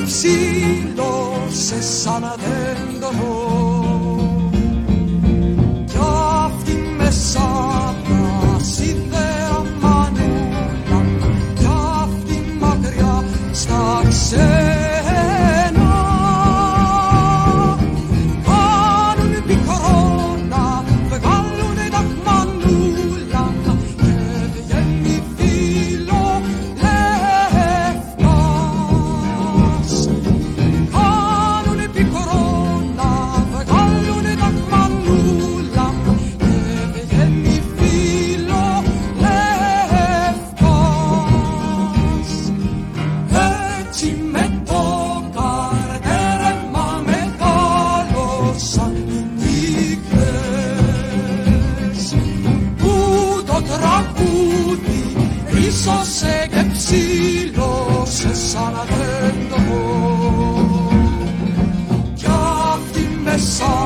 ψήλωσε σαν αδέντονο κι αυτή μέσα τα σίδερα μανούλα κι αυτή μακριά στα ξένα κάνουν πικρόνα, βγάλουνε τα μανούλα και βγαίνει φίλο λευκάς. Κάνουνε πικρόνα, βγάλουνε τα μανούλα και βγαίνει φίλο λευκάς. Έτσι με το καρτέρεμα μεγάλωσαν οι τύχες που το τραγούδι ρίσωσε και ψήλωσε σαν αδέντονο κι αυτή μέσα